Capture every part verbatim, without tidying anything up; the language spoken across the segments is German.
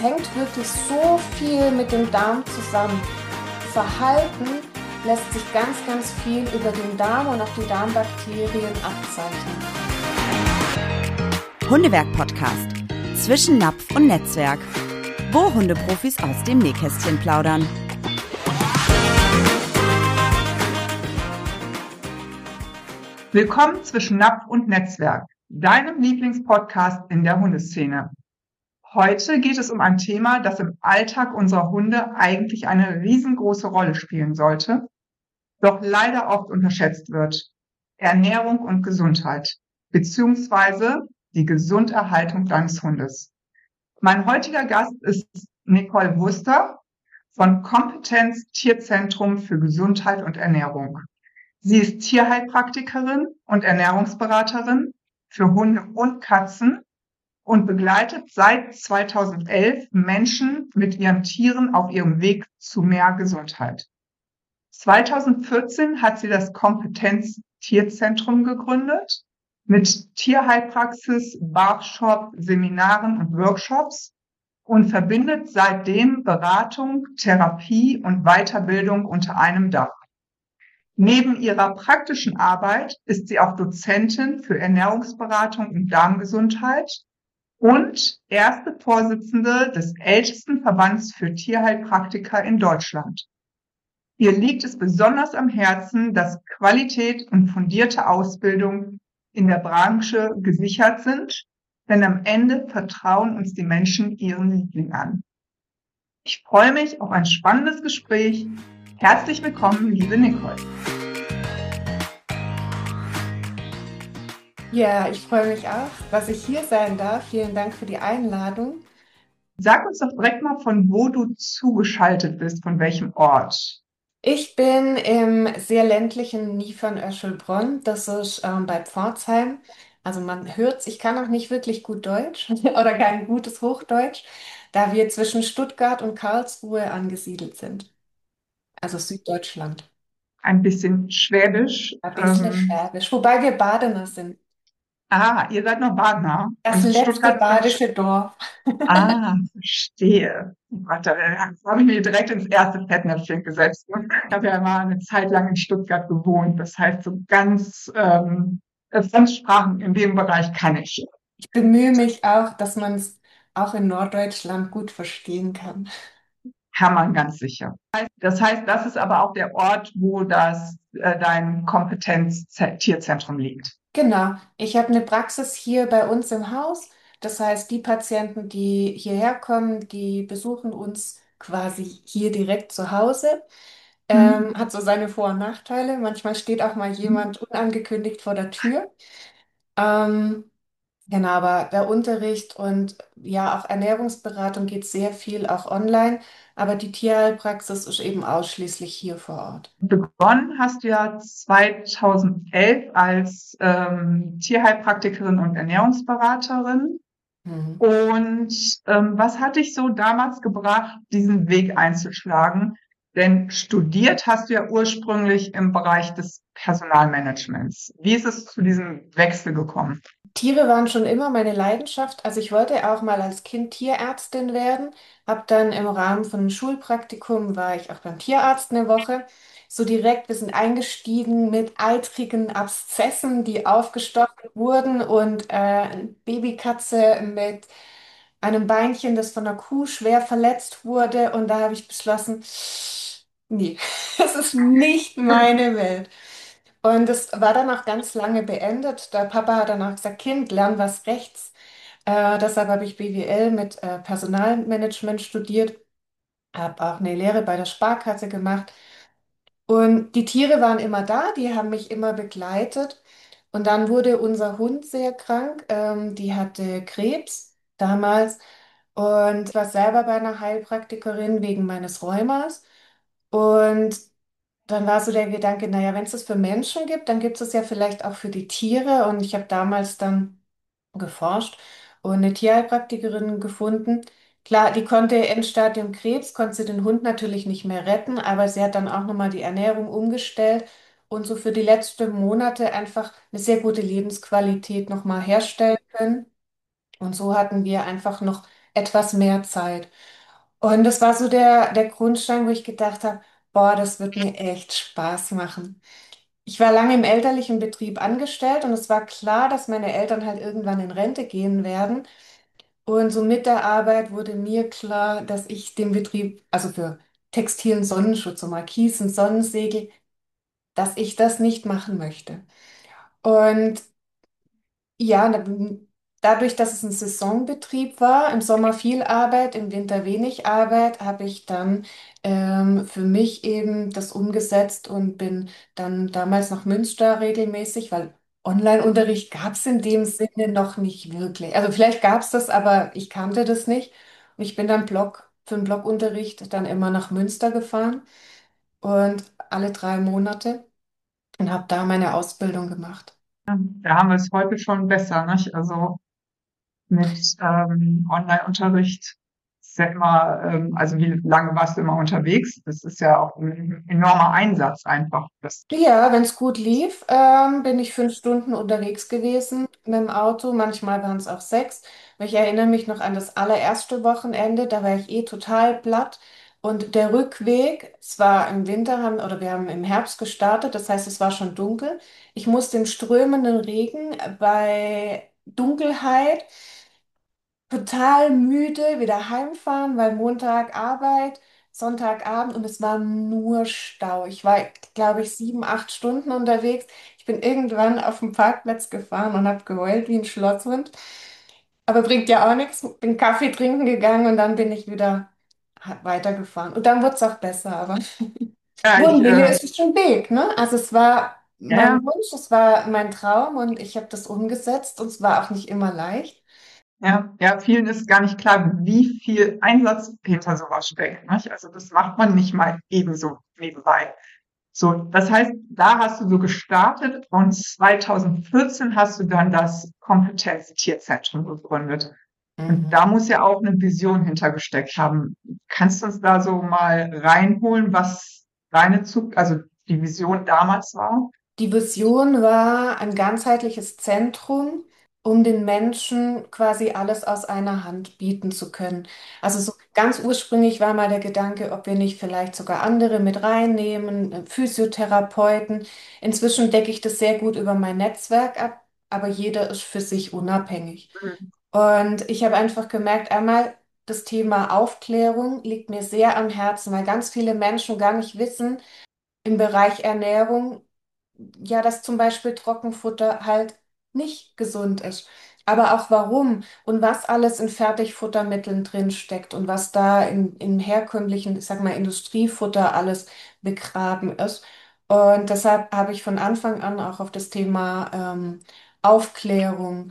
hängt wirklich so viel mit dem Darm zusammen. Verhalten lässt sich ganz, ganz viel über den Darm und auch die Darmbakterien abzeichnen. Hundewerk-Podcast. Zwischen Napf und Netzwerk. Wo Hundeprofis aus dem Nähkästchen plaudern. Willkommen zwischen Napf und Netzwerk, deinem Lieblingspodcast in der Hundeszene. Heute geht es um ein Thema, das im Alltag unserer Hunde eigentlich eine riesengroße Rolle spielen sollte, doch leider oft unterschätzt wird. Ernährung und Gesundheit, beziehungsweise die Gesunderhaltung deines Hundes. Mein heutiger Gast ist Nicole Wuster von Kompetenz Tierzentrum für Gesundheit und Ernährung. Sie ist Tierheilpraktikerin und Ernährungsberaterin für Hunde und Katzen und begleitet seit zweitausendelf Menschen mit ihren Tieren auf ihrem Weg zu mehr Gesundheit. zweitausendvierzehn hat sie das Kompetenz Tierzentrum gegründet mit Tierheilpraxis, Barshop, Seminaren und Workshops und verbindet seitdem Beratung, Therapie und Weiterbildung unter einem Dach. Neben ihrer praktischen Arbeit ist sie auch Dozentin für Ernährungsberatung und Darmgesundheit und erste Vorsitzende des ältesten Verbands für Tierheilpraktiker in Deutschland. Ihr liegt es besonders am Herzen, dass Qualität und fundierte Ausbildung in der Branche gesichert sind, denn am Ende vertrauen uns die Menschen ihren Liebling an. Ich freue mich auf ein spannendes Gespräch. Herzlich willkommen, liebe Nicole. Ja, ich freue mich auch, dass ich hier sein darf. Vielen Dank für die Einladung. Sag uns doch direkt mal, von wo du zugeschaltet bist, von welchem Ort. Ich bin im sehr ländlichen Niefern-Öschelbronn. Das ist ähm, bei Pforzheim. Also man hört's, ich kann auch nicht wirklich gut Deutsch oder kein gutes Hochdeutsch, da wir zwischen Stuttgart und Karlsruhe angesiedelt sind. Also Süddeutschland. Ein bisschen Schwäbisch. Ein bisschen Ähm, Schwäbisch, wobei wir Badener sind. ah, ihr seid noch Badener. Das Und letzte Stuttgart ist badische Dorf. Ah, verstehe. Oh Gott, da da habe ich mir direkt ins erste Fettnäpfchen gesetzt. Ich habe ja mal eine Zeit lang in Stuttgart gewohnt. Das heißt, so ganz ähm, äh, Fremdsprachen in dem Bereich kann ich. Ich bemühe mich auch, dass man es auch in Norddeutschland gut verstehen kann. Kann man ganz sicher. Das heißt, das ist aber auch der Ort, wo das äh, dein Kompetenz-Tierzentrum liegt. Genau, ich habe eine Praxis hier bei uns im Haus. Das heißt, die Patienten, die hierher kommen, die besuchen uns quasi hier direkt zu Hause. Mhm. Ähm, hat so seine Vor- und Nachteile. Manchmal steht auch mal jemand unangekündigt vor der Tür. Ähm, Genau, aber der Unterricht und ja, auch Ernährungsberatung geht sehr viel auch online, aber die Tierheilpraxis ist eben ausschließlich hier vor Ort. Begonnen hast du ja zweitausendelf als ähm, Tierheilpraktikerin und Ernährungsberaterin. Mhm. Und ähm, was hat dich so damals gebracht, diesen Weg einzuschlagen? Denn studiert hast du ja ursprünglich im Bereich des Personalmanagements. Wie ist es zu diesem Wechsel gekommen? Tiere waren schon immer meine Leidenschaft. Also ich wollte auch mal als Kind Tierärztin werden, habe dann im Rahmen von einem Schulpraktikum war ich auch beim Tierarzt eine Woche. So direkt, wir sind eingestiegen mit eitrigen Abszessen, die aufgestochen wurden und äh, eine Babykatze mit einem Beinchen, das von einer Kuh schwer verletzt wurde. Und da habe ich beschlossen, nee, das ist nicht meine Welt. Und es war dann auch ganz lange beendet. Der Papa hat dann auch gesagt, Kind, lern was rechts. Äh, deshalb habe ich B W L mit äh, Personalmanagement studiert, habe auch eine Lehre bei der Sparkasse gemacht. Und die Tiere waren immer da, die haben mich immer begleitet. Und dann wurde unser Hund sehr krank. Ähm, die hatte Krebs damals. Und ich war selber bei einer Heilpraktikerin wegen meines Rheumas. Und dann war so der Gedanke, naja, wenn es das für Menschen gibt, dann gibt es es ja vielleicht auch für die Tiere. Und ich habe damals dann geforscht und eine Tierheilpraktikerin gefunden. Klar, die konnte Endstadium Krebs, konnte sie den Hund natürlich nicht mehr retten, aber sie hat dann auch nochmal die Ernährung umgestellt und so für die letzten Monate einfach eine sehr gute Lebensqualität nochmal herstellen können. Und so hatten wir einfach noch etwas mehr Zeit. Und das war so der, der Grundstein, wo ich gedacht habe, boah, das wird mir echt Spaß machen. Ich war lange im elterlichen Betrieb angestellt und es war klar, dass meine Eltern halt irgendwann in Rente gehen werden. Und so mit der Arbeit wurde mir klar, dass ich den Betrieb, also für textilen Sonnenschutz, so Markisen, Sonnensegel, dass ich das nicht machen möchte. Und ja, da- dadurch, dass es ein Saisonbetrieb war, im Sommer viel Arbeit, im Winter wenig Arbeit, habe ich dann ähm, für mich eben das umgesetzt und bin dann damals nach Münster regelmäßig, weil Online-Unterricht gab es in dem Sinne noch nicht wirklich. Also vielleicht gab es das, aber ich kannte das nicht. Und ich bin dann Blog, für den Blogunterricht dann immer nach Münster gefahren und alle drei Monate und habe da meine Ausbildung gemacht. Da haben wir es heute schon besser, nicht? Also mit ähm, Online-Unterricht ist ja immer, ähm, also wie lange warst du immer unterwegs? Das ist ja auch ein enormer Einsatz einfach. Das, Ja, wenn es gut lief, ähm, bin ich fünf Stunden unterwegs gewesen mit dem Auto. Manchmal waren es auch sechs. Aber ich erinnere mich noch an das allererste Wochenende, da war ich eh total platt. Und der Rückweg, es war im Winter, haben, oder wir haben im Herbst gestartet, das heißt, es war schon dunkel. Ich musste im strömenden Regen bei Dunkelheit total müde wieder heimfahren, weil Montag Arbeit, Sonntagabend und es war nur Stau. Ich war, glaube ich, sieben, acht Stunden unterwegs. Ich bin irgendwann auf dem Parkplatz gefahren und habe geheult wie ein Schlosshund. Aber bringt ja auch nichts. Bin Kaffee trinken gegangen und dann bin ich wieder weitergefahren. Und dann wurde es auch besser, aber ja, wo ich, ein Wille äh, ist, ist ein Weg, ne? Also es war ja, mein ja, Wunsch, es war mein Traum und ich habe das umgesetzt und es war auch nicht immer leicht. ja, ja, vielen ist gar nicht klar, wie viel Einsatz hinter sowas steckt, nicht? Also das macht man nicht mal ebenso nebenbei. So, das heißt, da hast du so gestartet und zweitausendvierzehn hast du dann das Kompetenz-Tierzentrum gegründet. Und Mhm. da muss ja auch eine Vision hintergesteckt haben. Kannst du uns da so mal reinholen, was deine Zug, also die Vision damals war? Die Vision war ein ganzheitliches Zentrum, um den Menschen quasi alles aus einer Hand bieten zu können. Also so ganz ursprünglich war mal der Gedanke, ob wir nicht vielleicht sogar andere mit reinnehmen, äh, Physiotherapeuten. Inzwischen decke ich das sehr gut über mein Netzwerk ab, aber jeder ist für sich unabhängig. Mhm. Und ich habe einfach gemerkt, einmal das Thema Aufklärung liegt mir sehr am Herzen, weil ganz viele Menschen gar nicht wissen, im Bereich Ernährung, ja, dass zum Beispiel Trockenfutter halt nicht gesund ist. Aber auch warum und was alles in Fertigfuttermitteln drin steckt und was da in, in herkömmlichen, ich sag mal, Industriefutter alles begraben ist. Und deshalb habe ich von Anfang an auch auf das Thema ähm, Aufklärung,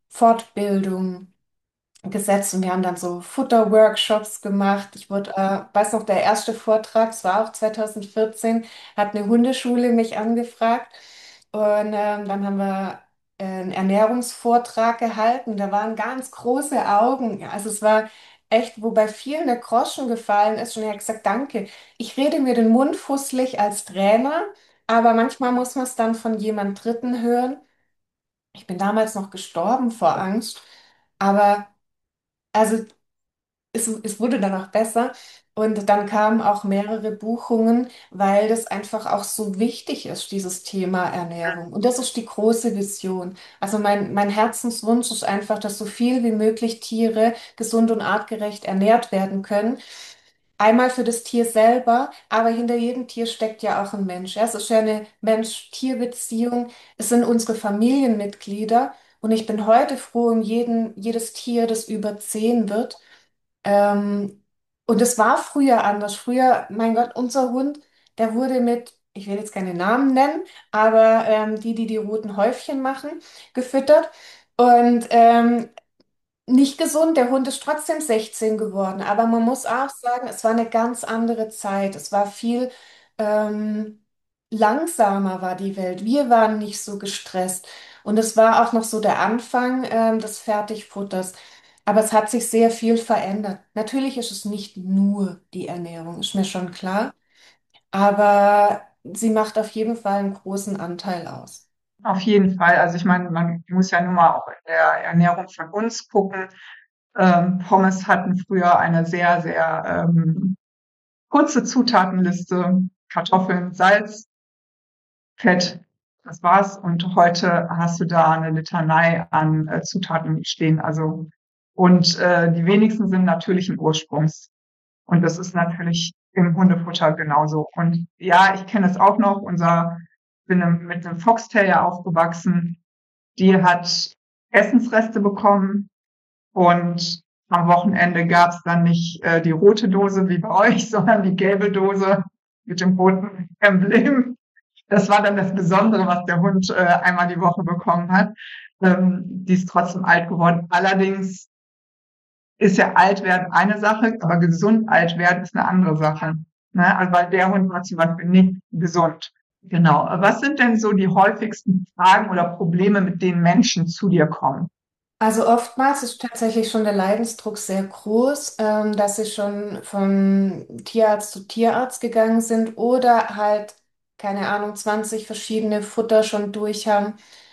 Fortbildung, gesetzt und wir haben dann so Futter-Workshops gemacht. Ich wurde, äh, weiß noch, der erste Vortrag, es war auch zweitausendvierzehn, hat eine Hundeschule mich angefragt und ähm, dann haben wir äh, einen Ernährungsvortrag gehalten. Da waren ganz große Augen. Ja, also es war echt, wo bei vielen der Groschen gefallen ist und er hat gesagt, danke, ich rede mir den Mund fusselig als Trainer, aber manchmal muss man es dann von jemand Dritten hören. Ich bin damals noch gestorben vor Angst, aber also es, es wurde dann auch besser und dann kamen auch mehrere Buchungen, weil das einfach auch so wichtig ist, dieses Thema Ernährung. Und das ist die große Vision. Also mein, mein Herzenswunsch ist einfach, dass so viel wie möglich Tiere gesund und artgerecht ernährt werden können. Einmal für das Tier selber, aber hinter jedem Tier steckt ja auch ein Mensch. Ja, es ist ja eine Mensch-Tier-Beziehung. Es sind unsere Familienmitglieder. Und ich bin heute froh um jeden, jedes Tier, das über zehn wird. Ähm, und es war früher anders. Früher, mein Gott, unser Hund, der wurde mit, ich will jetzt keine Namen nennen, aber ähm, die, die die roten Häufchen machen, gefüttert. Und ähm, nicht gesund, der Hund ist trotzdem sechzehn geworden. Aber man muss auch sagen, es war eine ganz andere Zeit. Es war viel ähm, langsamer war die Welt. Wir waren nicht so gestresst. Und es war auch noch so der Anfang ähm, des Fertigfutters. Aber es hat sich sehr viel verändert. Natürlich ist es nicht nur die Ernährung, ist mir schon klar. Aber sie macht auf jeden Fall einen großen Anteil aus. Auf jeden Fall. Also ich meine, man muss ja nun mal auch in der Ernährung von uns gucken. Ähm, Pommes hatten früher eine sehr, sehr ähm, kurze Zutatenliste: Kartoffeln, Salz, Fett, das war's. Und heute hast du da eine Litanei an äh, Zutaten stehen. Also und äh, die wenigsten sind natürlichen Ursprungs. Und das ist natürlich im Hundefutter genauso. Und ja, ich kenne es auch noch. Unser bin mit einem Foxterrier aufgewachsen. Die hat Essensreste bekommen und am Wochenende gab's dann nicht äh, die rote Dose wie bei euch, sondern die gelbe Dose mit dem roten Emblem. Das war dann das Besondere, was der Hund äh, einmal die Woche bekommen hat. Ähm, die ist trotzdem alt geworden. Allerdings ist ja alt werden eine Sache, aber gesund alt werden ist eine andere Sache. Ne? Also weil der Hund war zum Beispiel nicht gesund. Genau. Was sind denn so die häufigsten Fragen oder Probleme, mit denen Menschen zu dir kommen? Also oftmals ist tatsächlich schon der Leidensdruck sehr groß, ähm, dass sie schon von Tierarzt zu Tierarzt gegangen sind oder halt, keine Ahnung, zwanzig verschiedene Futter schon durch haben.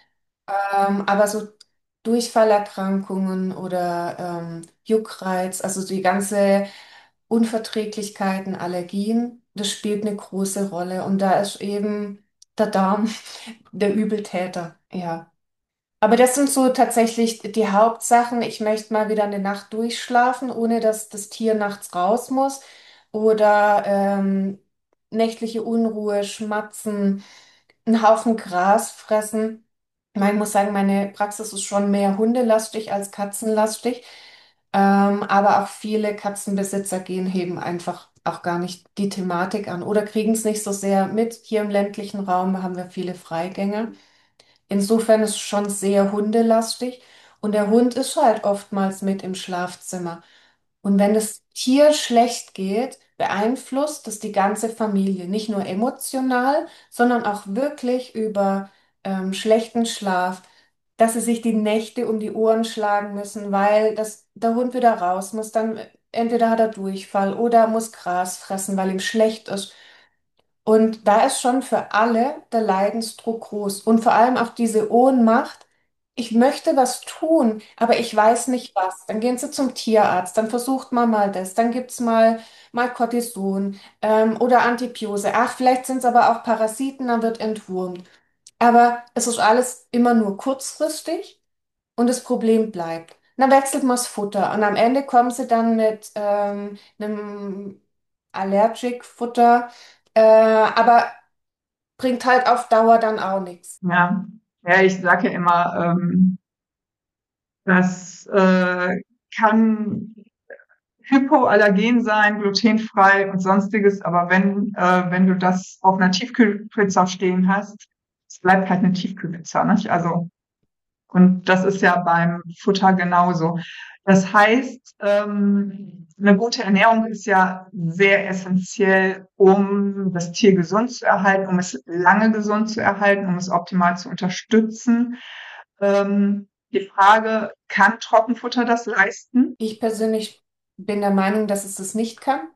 Ähm, aber so Durchfallerkrankungen oder ähm, Juckreiz, also die ganze Unverträglichkeiten, Allergien, das spielt eine große Rolle. Und da ist eben der Darm der Übeltäter, ja. Aber das sind so tatsächlich die Hauptsachen. Ich möchte mal wieder eine Nacht durchschlafen, ohne dass das Tier nachts raus muss. Oder ähm, nächtliche Unruhe, Schmatzen, einen Haufen Gras fressen. Ich muss sagen, meine Praxis ist schon mehr hundelastig als katzenlastig. Ähm, aber auch viele Katzenbesitzer gehen, heben einfach auch gar nicht die Thematik an oder kriegen es nicht so sehr mit. Hier im ländlichen Raum haben wir viele Freigänger. Insofern ist es schon sehr hundelastig und der Hund ist halt oftmals mit im Schlafzimmer. Und wenn das Tier schlecht geht, beeinflusst das die ganze Familie, nicht nur emotional, sondern auch wirklich über ähm, schlechten Schlaf, dass sie sich die Nächte um die Ohren schlagen müssen, weil das, der Hund wieder raus muss, dann entweder hat er Durchfall oder muss Gras fressen, weil ihm schlecht ist. Und da ist schon für alle der Leidensdruck groß und vor allem auch diese Ohnmacht. Ich möchte was tun, aber ich weiß nicht was. Dann gehen sie zum Tierarzt, dann versucht man mal das, dann gibt's mal, mal Cortison ähm, oder Antibiose. Ach, vielleicht sind es aber auch Parasiten, dann wird entwurmt. Aber es ist alles immer nur kurzfristig und das Problem bleibt. Dann wechselt man das Futter und am Ende kommen sie dann mit ähm, einem Allergic-Futter, äh, aber bringt halt auf Dauer dann auch nichts. Ja, ja, ich sage ja immer, ähm, das äh, kann hypoallergen sein, glutenfrei und sonstiges, aber wenn, äh, wenn du das auf einer Tiefkühlpizza stehen hast, es bleibt halt eine Tiefkühlpizza, nicht? Also, und das ist ja beim Futter genauso. Das heißt, ähm, eine gute Ernährung ist ja sehr essentiell, um das Tier gesund zu erhalten, um es lange gesund zu erhalten, um es optimal zu unterstützen. Ähm, die Frage, kann Trockenfutter das leisten? Ich persönlich bin der Meinung, dass es das nicht kann.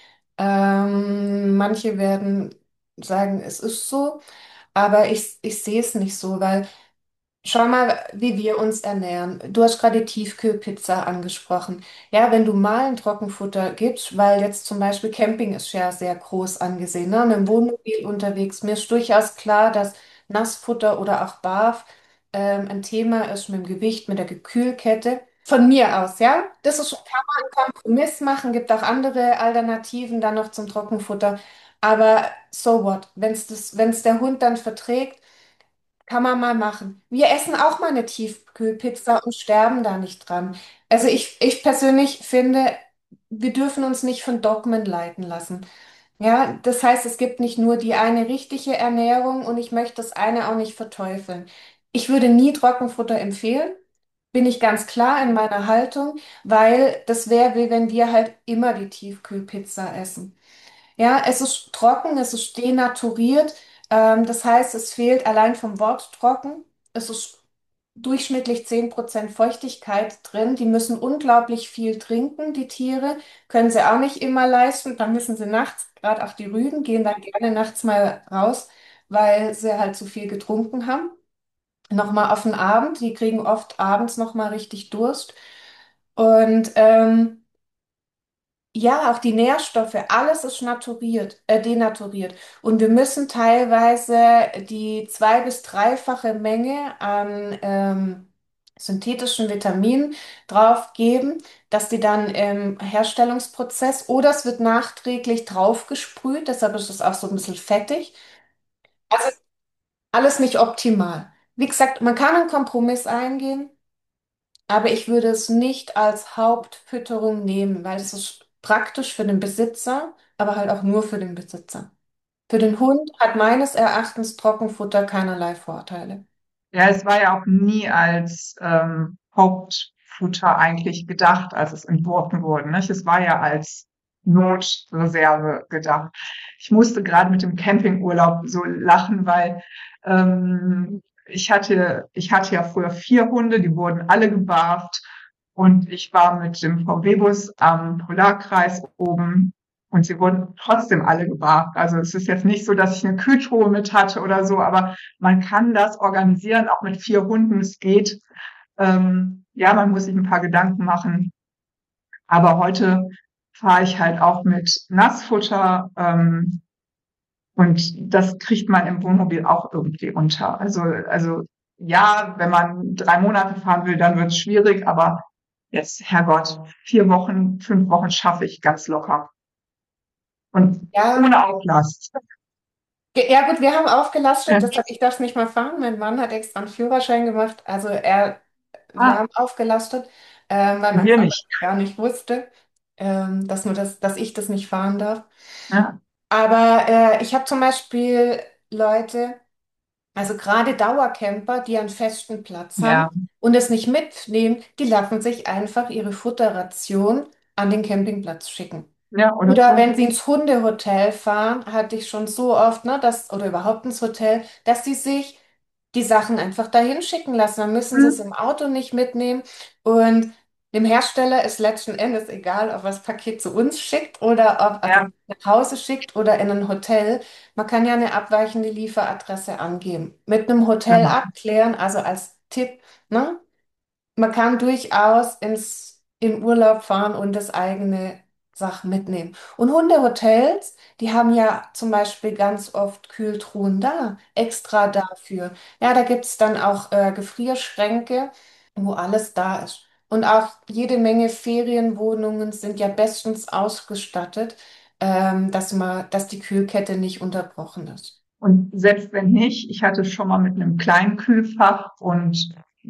Ähm, manche werden sagen, es ist so, aber ich, ich sehe es nicht so, weil schau mal, wie wir uns ernähren. Du hast gerade die Tiefkühlpizza angesprochen. Ja, wenn du mal ein Trockenfutter gibst, weil jetzt zum Beispiel Camping ist ja sehr groß angesehen, ne? Mit dem Wohnmobil unterwegs. Mir ist durchaus klar, dass Nassfutter oder auch Barf ähm, ein Thema ist mit dem Gewicht, mit der Gekühlkette. Von mir aus, ja. Das ist, kann man einen Kompromiss machen, gibt auch andere Alternativen dann noch zum Trockenfutter. Aber so what? Wenn es das, wenn es der Hund dann verträgt, kann man mal machen. Wir essen auch mal eine Tiefkühlpizza und sterben da nicht dran. Also ich, ich persönlich finde, wir dürfen uns nicht von Dogmen leiten lassen. Ja, das heißt, es gibt nicht nur die eine richtige Ernährung und ich möchte das eine auch nicht verteufeln. Ich würde nie Trockenfutter empfehlen, bin ich ganz klar in meiner Haltung, weil das wäre, wie wenn wir halt immer die Tiefkühlpizza essen. Ja, es ist trocken, es ist denaturiert. Ähm, das heißt, es fehlt allein vom Wort trocken. Es ist durchschnittlich zehn Prozent Feuchtigkeit drin. Die müssen unglaublich viel trinken, die Tiere. Können sie auch nicht immer leisten. Dann müssen sie nachts, gerade auch die Rüden, gehen dann gerne nachts mal raus, weil sie halt zu viel getrunken haben. Nochmal auf den Abend. Die kriegen oft abends nochmal richtig Durst. Und ähm, ja, auch die Nährstoffe, alles ist naturiert, äh, denaturiert. Und wir müssen teilweise die zwei- bis dreifache Menge an ähm, synthetischen Vitaminen draufgeben, dass die dann im Herstellungsprozess oder es wird nachträglich draufgesprüht, deshalb ist es auch so ein bisschen fettig. Also alles nicht optimal. Wie gesagt, man kann einen Kompromiss eingehen. Aber ich würde es nicht als Hauptfütterung nehmen, weil es ist praktisch für den Besitzer, aber halt auch nur für den Besitzer. Für den Hund hat meines Erachtens Trockenfutter keinerlei Vorteile. Ja, es war ja auch nie als ähm, Hauptfutter eigentlich gedacht, als es entworfen wurde. Nicht? Es war ja als Notreserve gedacht. Ich musste gerade mit dem Campingurlaub so lachen, weil ähm, ich hatte, ich hatte ja früher vier Hunde, die wurden alle gebarft und ich war mit dem V W-Bus am Polarkreis oben und sie wurden trotzdem alle gebarft. Also es ist jetzt nicht so, dass ich eine Kühltruhe mit hatte oder so, aber man kann das organisieren, auch mit vier Hunden. Es geht. Ähm, ja, man muss sich ein paar Gedanken machen. Aber heute fahre ich halt auch mit Nassfutter. Ähm, und das kriegt man im Wohnmobil auch irgendwie unter. Also, also ja, wenn man drei Monate fahren will, dann wird es schwierig. Aber jetzt, Herrgott, vier Wochen, fünf Wochen schaffe ich ganz locker. Und Ja, ohne Auflast. ge- ja gut, wir haben aufgelastet, Ja. deshalb ich darf nicht mal fahren. Mein Mann hat extra einen Führerschein gemacht. Also er, wir Ah, haben aufgelastet, ähm, weil mein wir Vater nicht. gar nicht wusste, ähm, dass nur das, dass ich das nicht fahren darf. Ja, Aber äh, ich habe zum Beispiel Leute. Also gerade Dauercamper, die einen festen Platz haben ja, und es nicht mitnehmen, die lassen sich einfach ihre Futterration an den Campingplatz schicken. ja, oder Oder so. wenn sie ins Hundehotel fahren, hatte ich schon so oft, ne, dass, oder überhaupt ins Hotel, dass sie sich die Sachen einfach dahin schicken lassen. Dann müssen sie es Hm. im Auto nicht mitnehmen. Und dem Hersteller ist letzten Endes egal, ob er das Paket zu uns schickt oder ob er das Ja, nach Hause schickt oder in ein Hotel. Man kann ja eine abweichende Lieferadresse angeben. Mit einem Hotel genau. abklären, also als Tipp, ne? Man kann durchaus ins, in Urlaub fahren und das eigene Sachen mitnehmen. Und Hundehotels, die haben ja zum Beispiel ganz oft Kühltruhen da, extra dafür. Ja, da gibt es dann auch äh, Gefrierschränke, wo alles da ist. Und auch jede Menge Ferienwohnungen sind ja bestens ausgestattet, ähm, dass man, dass die Kühlkette nicht unterbrochen ist. Und selbst wenn nicht, ich hatte schon mal mit einem kleinen Kühlfach und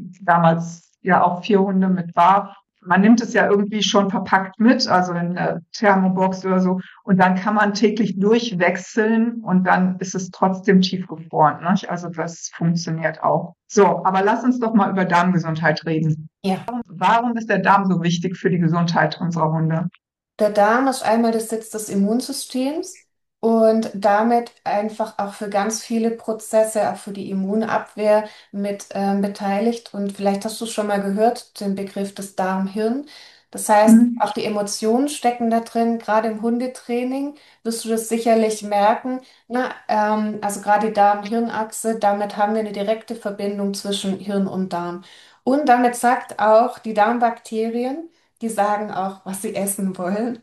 damals ja auch vier Hunde mit Bar. Man nimmt es ja irgendwie schon verpackt mit, also in der Thermobox oder so. Und dann kann man täglich durchwechseln und dann ist es trotzdem tiefgefroren. Nicht? Also das funktioniert auch. So, aber lass uns doch mal über Darmgesundheit reden. Ja. Warum ist der Darm so wichtig für die Gesundheit unserer Hunde? Der Darm ist einmal der Sitz des Immunsystems und damit einfach auch für ganz viele Prozesse, auch für die Immunabwehr mit ähm, beteiligt. Und vielleicht hast du schon mal gehört, den Begriff des Darm-Hirn. Das heißt, Mhm. auch die Emotionen stecken da drin. Gerade im Hundetraining wirst du das sicherlich merken. Na, ähm, also gerade die Darm-Hirn-Achse, damit haben wir eine direkte Verbindung zwischen Hirn und Darm. Und damit sagt auch die Darmbakterien, die sagen auch, was sie essen wollen.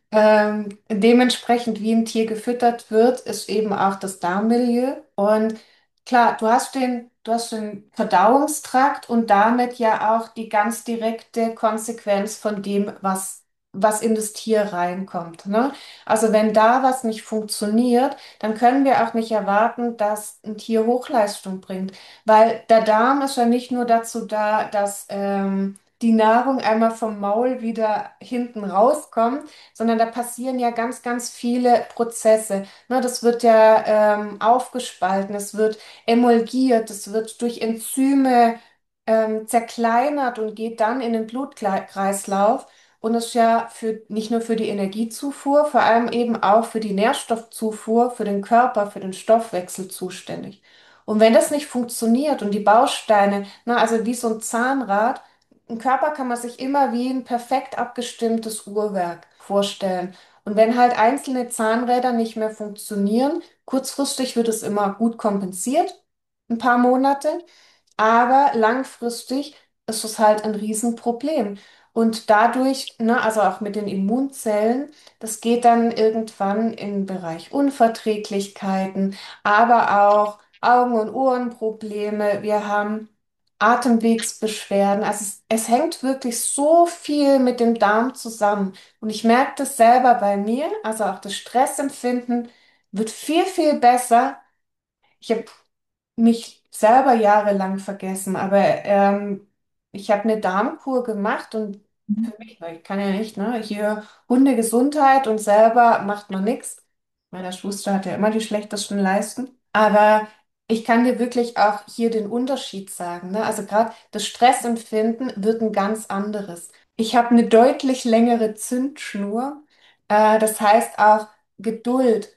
Ähm, dementsprechend, wie ein Tier gefüttert wird, ist eben auch das Darmmilieu. Und klar, du hast den, du hast den Verdauungstrakt und damit ja auch die ganz direkte Konsequenz von dem, was, was in das Tier reinkommt, ne? Also wenn da was nicht funktioniert, dann können wir auch nicht erwarten, dass ein Tier Hochleistung bringt. Weil der Darm ist ja nicht nur dazu da, dass ähm, die Nahrung einmal vom Maul wieder hinten rauskommt, sondern da passieren ja ganz, ganz viele Prozesse. Ne, das wird ja ähm, aufgespalten, es wird emulgiert, es wird durch Enzyme ähm, zerkleinert und geht dann in den Blutkreislauf und ist ja für, nicht nur für die Energiezufuhr, vor allem eben auch für die Nährstoffzufuhr, für den Körper, für den Stoffwechsel zuständig. Und wenn das nicht funktioniert und die Bausteine, na, also wie so ein Zahnrad, ein Körper kann man sich immer wie ein perfekt abgestimmtes Uhrwerk vorstellen. Und wenn halt einzelne Zahnräder nicht mehr funktionieren, kurzfristig wird es immer gut kompensiert, ein paar Monate, aber langfristig ist es halt ein Riesenproblem. Und dadurch, ne, also auch mit den Immunzellen, das geht dann irgendwann in den Bereich Unverträglichkeiten, aber auch Augen- und Ohrenprobleme. Wir haben Atemwegsbeschwerden. Also es, es hängt wirklich so viel mit dem Darm zusammen. Und ich merke das selber bei mir, also auch das Stressempfinden wird viel, viel besser. Ich habe mich selber jahrelang vergessen, aber ähm, ich habe eine Darmkur gemacht und für mich, weil ich kann ja nicht, ne, hier Hundegesundheit und selber macht man nichts. Meine Schwester hat ja immer die schlechtesten Leisten. Aber ich kann dir wirklich auch hier den Unterschied sagen, ne? Also gerade das Stressempfinden wird ein ganz anderes. Ich habe eine deutlich längere Zündschnur. Äh, das heißt auch Geduld,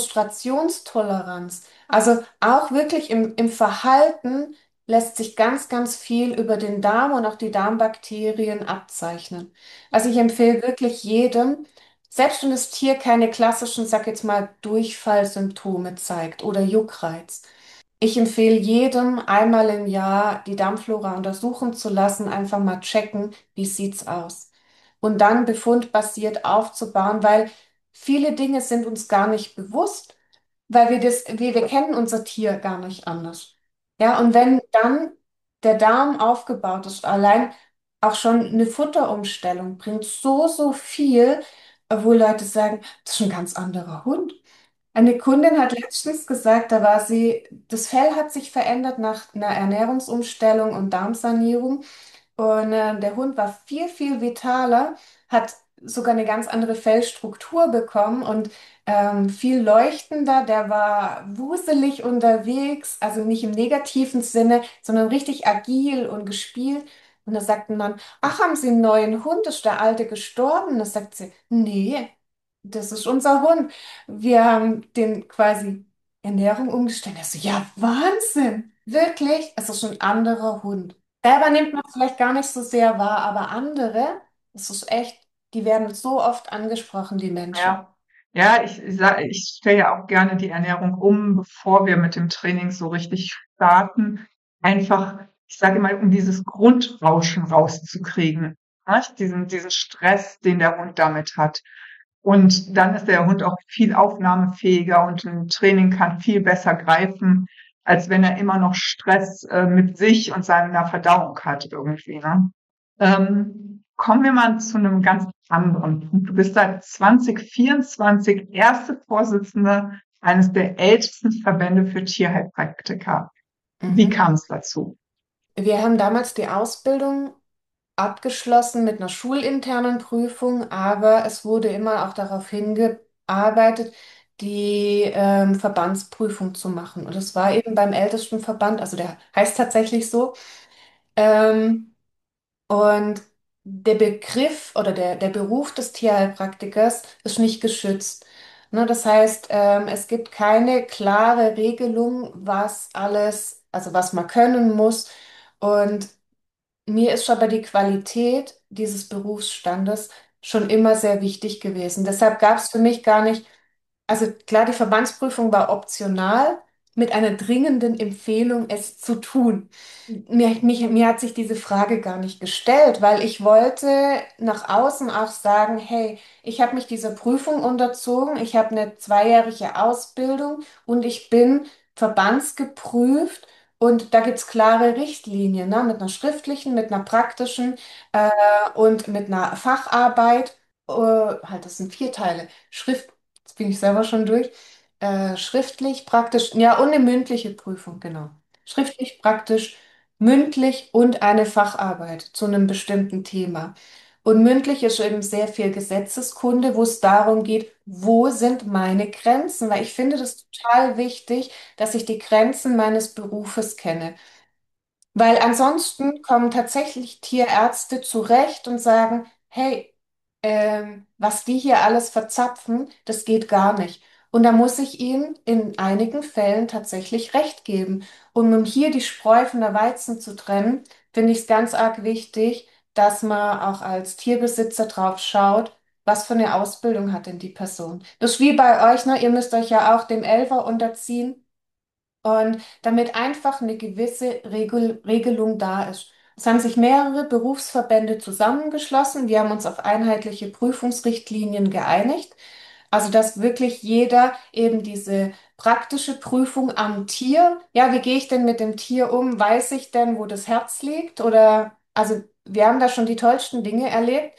Frustrationstoleranz. Also auch wirklich im, im Verhalten lässt sich ganz, ganz viel über den Darm und auch die Darmbakterien abzeichnen. Also ich empfehle wirklich jedem, selbst wenn das Tier keine klassischen, sag jetzt mal, Durchfallsymptome zeigt oder Juckreiz. Ich empfehle jedem, einmal im Jahr die Darmflora untersuchen zu lassen, einfach mal checken, wie sieht's aus. Und dann befundbasiert aufzubauen, weil viele Dinge sind uns gar nicht bewusst, weil wir das, wir, wir kennen unser Tier gar nicht anders. Ja, und wenn dann der Darm aufgebaut ist, allein auch schon eine Futterumstellung bringt so, so viel, wo Leute sagen, das ist ein ganz anderer Hund. Eine Kundin hat letztens gesagt, da war sie, das Fell hat sich verändert nach einer Ernährungsumstellung und Darmsanierung. Und äh, der Hund war viel, viel vitaler, hat sogar eine ganz andere Fellstruktur bekommen und ähm, viel leuchtender. Der war wuselig unterwegs, also nicht im negativen Sinne, sondern richtig agil und gespielt. Und da sagt ein Mann, ach, haben Sie einen neuen Hund? Ist der alte gestorben? Da sagt sie, nee, das ist unser Hund. Wir haben den quasi Ernährung umgestellt. Er so, ja, Wahnsinn, wirklich, es ist ein anderer Hund. Selber nimmt man es vielleicht gar nicht so sehr wahr, aber andere, das ist echt, die werden so oft angesprochen, die Menschen. Ja, ja, ich, ich, sag- ich stelle ja auch gerne die Ernährung um, bevor wir mit dem Training so richtig starten. Einfach, ich sage mal, um dieses Grundrauschen rauszukriegen. Nicht? Diesen, diesen Stress, den der Hund damit hat. Und dann ist der Hund auch viel aufnahmefähiger und ein Training kann viel besser greifen, als wenn er immer noch Stress äh, mit sich und seiner Verdauung hat irgendwie. Ne? Ähm, kommen wir mal zu einem ganz anderen Punkt. Du bist seit zwanzig vierundzwanzig erste Vorsitzende eines der ältesten Verbände für Tierheilpraktiker. Wie Mhm. kam es dazu? Wir haben damals die Ausbildung abgeschlossen mit einer schulinternen Prüfung, aber es wurde immer auch darauf hingearbeitet, die ähm, Verbandsprüfung zu machen. Und es war eben beim ältesten Verband, also der heißt tatsächlich so. Ähm, Und der Begriff oder der, der Beruf des Tierheilpraktikers ist nicht geschützt. Ne, das heißt, ähm, es gibt keine klare Regelung, was alles, also was man können muss. Und mir ist aber die Qualität dieses Berufsstandes schon immer sehr wichtig gewesen. Deshalb gab es für mich gar nicht, also klar, die Verbandsprüfung war optional mit einer dringenden Empfehlung, es zu tun. Mir, mich, mir hat sich diese Frage gar nicht gestellt, weil ich wollte nach außen auch sagen, hey, ich habe mich dieser Prüfung unterzogen, ich habe eine zweijährige Ausbildung und ich bin verbandsgeprüft und da gibt's klare Richtlinien, ne, mit einer schriftlichen, mit einer praktischen äh, und mit einer Facharbeit. Äh, halt, das sind vier Teile. Schrift, jetzt bin ich selber schon durch. Äh, schriftlich, praktisch, ja, und eine mündliche Prüfung, genau. Schriftlich, praktisch, mündlich und eine Facharbeit zu einem bestimmten Thema. Und mündlich ist eben sehr viel Gesetzeskunde, wo es darum geht, wo sind meine Grenzen? Weil ich finde das total wichtig, dass ich die Grenzen meines Berufes kenne. Weil ansonsten kommen tatsächlich Tierärzte zurecht und sagen, hey, ähm, was die hier alles verzapfen, das geht gar nicht. Und da muss ich ihnen in einigen Fällen tatsächlich recht geben. Und um hier die Spreu von der Weizen zu trennen, finde ich es ganz arg wichtig, dass man auch als Tierbesitzer drauf schaut, was für eine Ausbildung hat denn die Person. Das ist wie bei euch, ne? Ihr müsst euch ja auch dem Elfer unterziehen. Und damit einfach eine gewisse Regel, Regelung da ist. Es haben sich mehrere Berufsverbände zusammengeschlossen. Wir haben uns auf einheitliche Prüfungsrichtlinien geeinigt. Also, dass wirklich jeder eben diese praktische Prüfung am Tier, ja, wie gehe ich denn mit dem Tier um? Weiß ich denn, wo das Herz liegt? Oder, also, wir haben da schon die tollsten Dinge erlebt,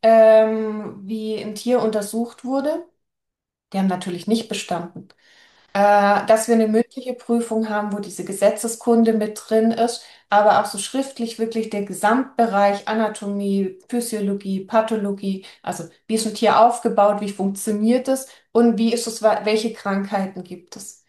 ähm, wie ein Tier untersucht wurde. Die haben natürlich nicht bestanden. Äh, dass wir eine mündliche Prüfung haben, wo diese Gesetzeskunde mit drin ist, aber auch so schriftlich wirklich der Gesamtbereich Anatomie, Physiologie, Pathologie, also wie ist ein Tier aufgebaut, wie funktioniert es und wie ist es, welche Krankheiten gibt es.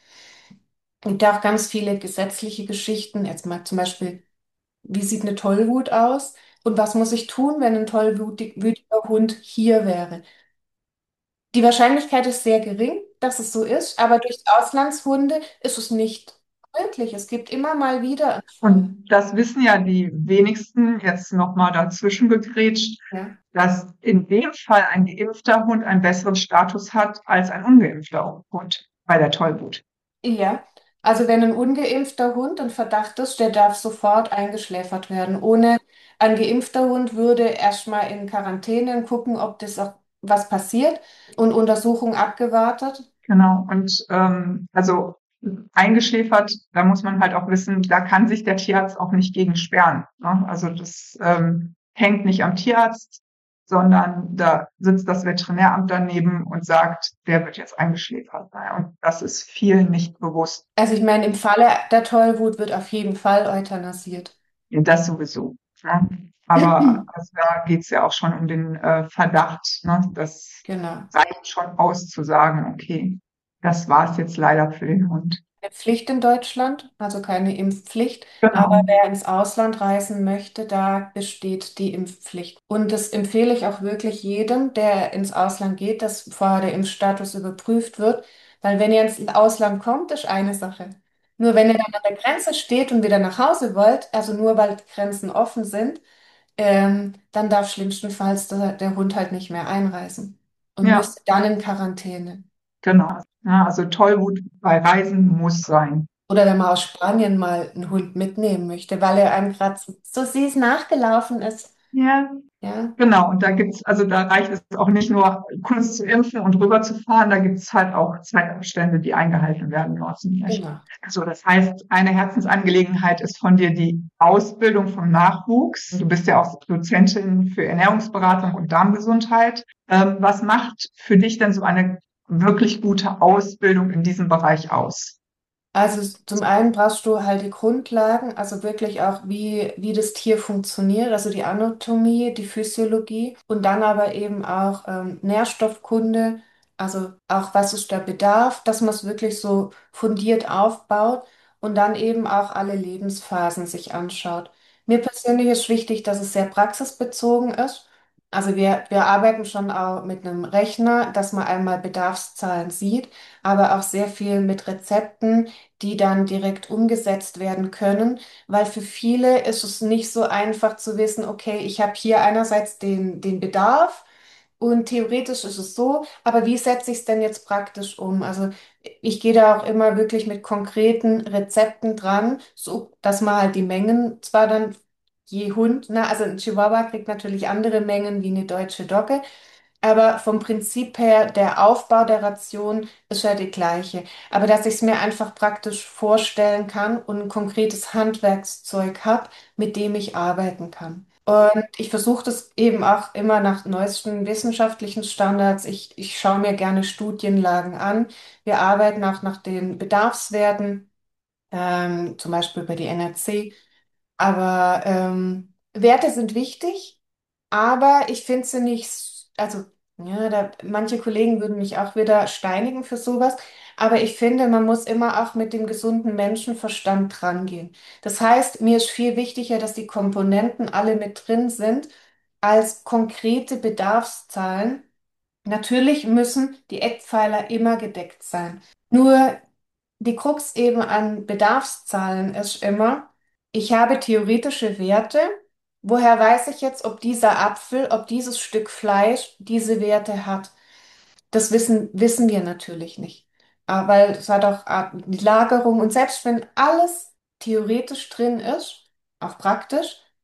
Und da auch ganz viele gesetzliche Geschichten, jetzt mal zum Beispiel, wie sieht eine Tollwut aus und was muss ich tun, wenn ein tollwütiger Hund hier wäre? Die Wahrscheinlichkeit ist sehr gering, dass es so ist, aber durch Auslandshunde ist es nicht möglich. Es gibt immer mal wieder einen Fall. Und das wissen ja die wenigsten, jetzt nochmal dazwischen gegrätscht, Ja. dass in dem Fall ein geimpfter Hund einen besseren Status hat als ein ungeimpfter Hund bei der Tollwut. Ja, also wenn ein ungeimpfter Hund ein Verdacht ist, der darf sofort eingeschläfert werden. Ohne ein geimpfter Hund würde erstmal in Quarantäne und gucken, ob das auch was passiert und Untersuchung abgewartet. Genau. Und ähm, also eingeschläfert, da muss man halt auch wissen, da kann sich der Tierarzt auch nicht gegen sperren. Ne? Also das ähm, hängt nicht am Tierarzt, sondern da sitzt das Veterinäramt daneben und sagt, der wird jetzt eingeschläfert. Naja, und das ist vielen nicht bewusst. Also ich meine, im Falle der Tollwut wird auf jeden Fall euthanasiert. Ja, das sowieso. Ne? Aber also da geht's ja auch schon um den äh, Verdacht. Ne? Das Genau. reicht schon aus zu sagen, okay, das war's jetzt leider für den Hund. Eine Pflicht in Deutschland, also keine Impfpflicht. Aber Genau. wer ins Ausland reisen möchte, da besteht die Impfpflicht. Und das empfehle ich auch wirklich jedem, der ins Ausland geht, dass vorher der Impfstatus überprüft wird. Weil wenn ihr ins Ausland kommt, ist eine Sache. Nur wenn ihr dann an der Grenze steht und wieder nach Hause wollt, also nur weil die Grenzen offen sind, ähm, dann darf schlimmstenfalls der, der Hund halt nicht mehr einreisen und Ja, müsste dann in Quarantäne. genau. Ja, also Tollwut bei Reisen muss sein. Oder wenn man aus Spanien mal einen Hund mitnehmen möchte, weil er einem gerade so, so süß nachgelaufen ist. Ja, Ja, genau. Und da gibt's, also da reicht es auch nicht nur kurz zu impfen und rüber zu fahren, da gibt's halt auch Zeitabstände, die eingehalten werden müssen. Nicht? genau. Also das heißt, eine Herzensangelegenheit ist von dir die Ausbildung vom Nachwuchs. Du bist ja auch Dozentin für Ernährungsberatung und Darmgesundheit. Ähm, was macht für dich denn so eine wirklich gute Ausbildung in diesem Bereich aus? Also zum einen brauchst du halt die Grundlagen, also wirklich auch, wie, wie das Tier funktioniert, also die Anatomie, die Physiologie und dann aber eben auch ähm, Nährstoffkunde, also auch was ist der Bedarf, dass man es wirklich so fundiert aufbaut und dann eben auch alle Lebensphasen sich anschaut. Mir persönlich ist wichtig, dass es sehr praxisbezogen ist. Also wir, wir arbeiten schon auch mit einem Rechner, dass man einmal Bedarfszahlen sieht, aber auch sehr viel mit Rezepten, die dann direkt umgesetzt werden können, weil für viele ist es nicht so einfach zu wissen, okay, ich habe hier einerseits den, den Bedarf und theoretisch ist es so, aber wie setze ich es denn jetzt praktisch um? Also ich gehe da auch immer wirklich mit konkreten Rezepten dran, so dass man halt die Mengen zwar dann je Hund, na, also ein Chihuahua kriegt natürlich andere Mengen wie eine deutsche Dogge, aber vom Prinzip her, der Aufbau der Ration ist ja die gleiche. Aber dass ich es mir einfach praktisch vorstellen kann und ein konkretes Handwerkszeug habe, mit dem ich arbeiten kann. Und ich versuche das eben auch immer nach neuesten wissenschaftlichen Standards. Ich, ich schaue mir gerne Studienlagen an. Wir arbeiten auch nach den Bedarfswerten, ähm, zum Beispiel bei die N R C. Aber ähm, Werte sind wichtig, aber ich finde sie nicht, s- also ja, da, manche Kollegen würden mich auch wieder steinigen für sowas, aber ich finde, man muss immer auch mit dem gesunden Menschenverstand rangehen. Das heißt, mir ist viel wichtiger, dass die Komponenten alle mit drin sind, als konkrete Bedarfszahlen. Natürlich müssen die Eckpfeiler immer gedeckt sein. Nur die Krux eben an Bedarfszahlen ist immer, ich habe theoretische Werte. Woher weiß ich jetzt, ob dieser Apfel, ob dieses Stück Fleisch diese Werte hat? Das wissen, wissen wir natürlich nicht. Aber weil es hat auch äh, die Lagerung und selbst wenn alles theoretisch drin ist, auch praktisch,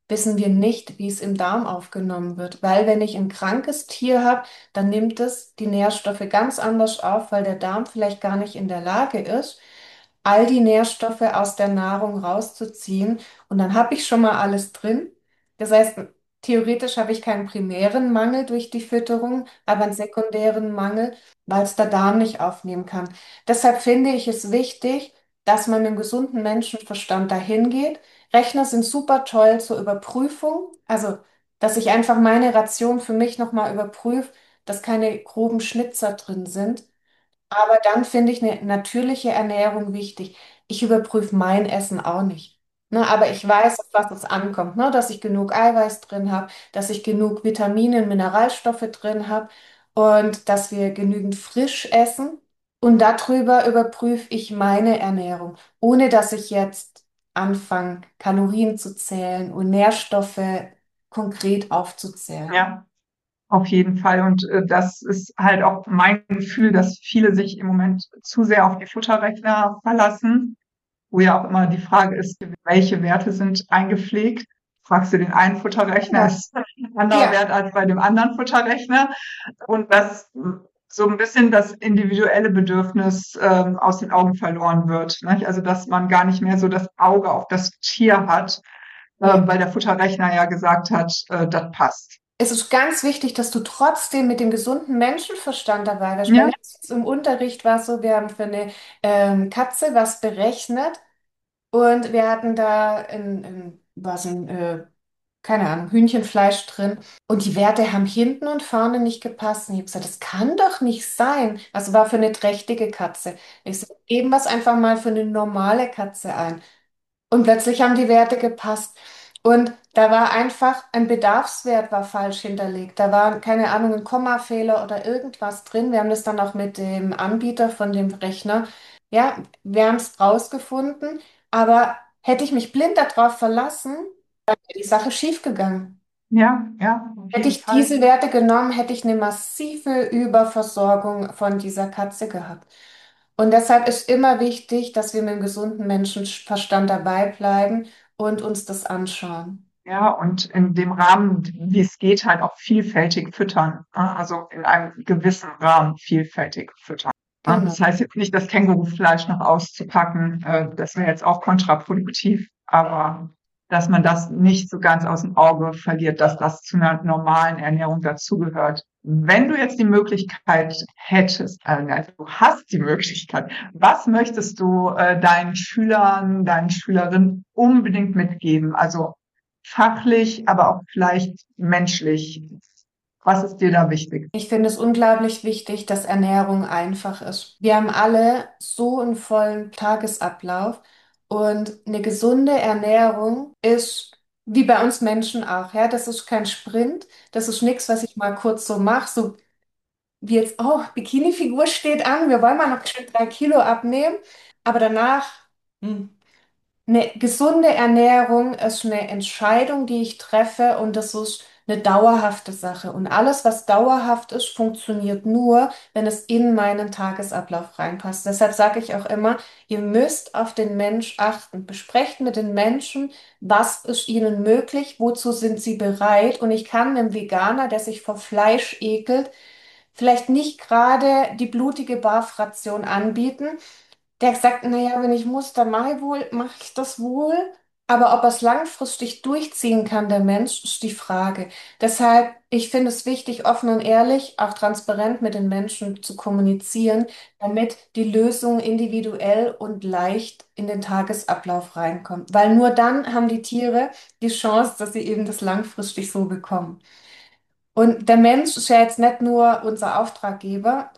wissen wir nicht, wie es im Darm aufgenommen wird. Weil wenn ich ein krankes Tier habe, dann nimmt es die Nährstoffe ganz anders auf, weil der Darm vielleicht gar nicht in der Lage ist, all die Nährstoffe aus der Nahrung rauszuziehen. Und dann habe ich schon mal alles drin. Das heißt, theoretisch habe ich keinen primären Mangel durch die Fütterung, aber einen sekundären Mangel, weil es der Darm nicht aufnehmen kann. Deshalb finde ich es wichtig, dass man mit einem gesunden Menschenverstand dahin geht. Rechner sind super toll zur Überprüfung. Also, dass ich einfach meine Ration für mich nochmal überprüfe, dass keine groben Schnitzer drin sind. Aber dann finde ich eine natürliche Ernährung wichtig. Ich überprüfe mein Essen auch nicht. Ne, aber ich weiß, auf was es ankommt, ne, dass ich genug Eiweiß drin habe, dass ich genug Vitamine und Mineralstoffe drin habe und dass wir genügend frisch essen. Und darüber überprüfe ich meine Ernährung, ohne dass ich jetzt anfange, Kalorien zu zählen und Nährstoffe konkret aufzuzählen. Ja, auf jeden Fall. Und äh, das ist halt auch mein Gefühl, dass viele sich im Moment zu sehr auf die Futterrechner verlassen, wo ja auch immer die Frage ist, welche Werte sind eingepflegt. Fragst du den einen Futterrechner, Ja, ist ein anderer ja. Wert als bei dem anderen Futterrechner. Und dass so ein bisschen das individuelle Bedürfnis ähm, aus den Augen verloren wird. Nicht? Also dass man gar nicht mehr so das Auge auf das Tier hat, äh, Ja. weil der Futterrechner ja gesagt hat, äh, das passt. Es ist ganz wichtig, dass du trotzdem mit dem gesunden Menschenverstand dabei bist. Weil Ja, letztens im Unterricht war es so, wir haben für eine ähm, Katze was berechnet und wir hatten da ein, ein, was ein äh, keine Ahnung, Hühnchenfleisch drin. Und die Werte haben hinten und vorne nicht gepasst. Und ich habe gesagt, das kann doch nicht sein. Also war für eine trächtige Katze. Ich sage, geben wir es einfach mal für eine normale Katze ein. Und plötzlich haben die Werte gepasst. Und da war einfach ein Bedarfswert war falsch hinterlegt. Da war, keine Ahnung, ein Kommafehler oder irgendwas drin. Wir haben das dann auch mit dem Anbieter von dem Rechner, ja, wir haben es rausgefunden. Aber hätte ich mich blind darauf verlassen, wäre die Sache schiefgegangen. ja, ja, auf Hätte jeden ich Fall. diese Werte genommen, hätte ich eine massive Überversorgung von dieser Katze gehabt. Und deshalb ist immer wichtig, dass wir mit einem gesunden Menschenverstand dabei bleiben und uns das anschauen. Ja, und in dem Rahmen, wie es geht, halt auch vielfältig füttern. Ne? Also in einem gewissen Rahmen vielfältig füttern. Ne? Genau, Das heißt jetzt nicht, das Kängurufleisch noch auszupacken. Äh, das wäre jetzt auch kontraproduktiv. Aber dass man das nicht so ganz aus dem Auge verliert, dass das zu einer normalen Ernährung dazugehört. Wenn du jetzt die Möglichkeit hättest, also du hast die Möglichkeit, was möchtest du äh, deinen Schülern, deinen Schülerinnen unbedingt mitgeben? Also fachlich, aber auch vielleicht menschlich. Was ist dir da wichtig? ich finde es unglaublich wichtig, dass Ernährung einfach ist. Wir haben alle so einen vollen Tagesablauf und eine gesunde Ernährung ist wie bei uns Menschen auch, ja, das ist kein Sprint, das ist nichts, was ich mal kurz so mache, so wie jetzt, oh, Bikini-Figur steht an, wir wollen mal noch schnell drei Kilo abnehmen, aber danach, hm, eine gesunde Ernährung ist eine Entscheidung, die ich treffe und das ist eine dauerhafte Sache. Und alles, was dauerhaft ist, funktioniert nur, wenn es in meinen Tagesablauf reinpasst. Deshalb sage ich auch immer, ihr müsst auf den Mensch achten. Besprecht mit den Menschen, was ist ihnen möglich, wozu sind sie bereit. Und ich kann einem Veganer, der sich vor Fleisch ekelt, vielleicht nicht gerade die blutige Barfration anbieten. Der hat gesagt, naja, wenn ich muss, dann mache ich wohl, mache ich das wohl. Aber ob er es langfristig durchziehen kann, der Mensch, ist die Frage. Deshalb, ich finde es wichtig, offen und ehrlich, auch transparent mit den Menschen zu kommunizieren, damit die Lösung individuell und leicht in den Tagesablauf reinkommt. Weil nur dann haben die Tiere die Chance, dass sie eben das langfristig so bekommen. Und der Mensch ist ja jetzt nicht nur unser Auftraggeber,